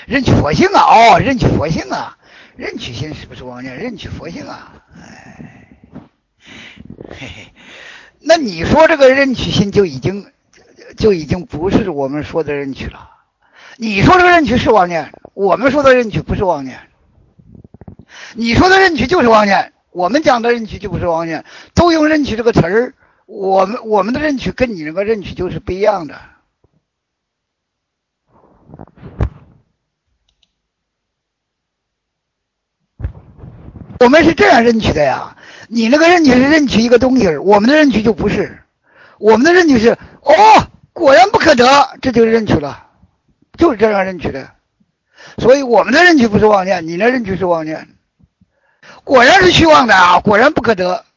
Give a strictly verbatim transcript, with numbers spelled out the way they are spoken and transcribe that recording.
认取佛性啊，哦，认取佛性啊，认取心是不是妄念？认取佛性啊，哎，嘿嘿，那你说这个认取心就已经就已经不是我们说的认取了。你说这个认取是妄念，我们说的认取不是妄念。你说的认取就是妄念，我们讲的认取就不是妄念，都用认取这个词儿，我们我们的认取跟你那个认取就是不一样的。我们是这样认取的呀，你那个认取是认取一个东西，我们的认取就不是，我们的认取是哦，果然不可得，这就是认取了，就是这样认取的。所以我们的认取不是妄念，你的认取是妄念。果然是虚妄的啊，果然不可得，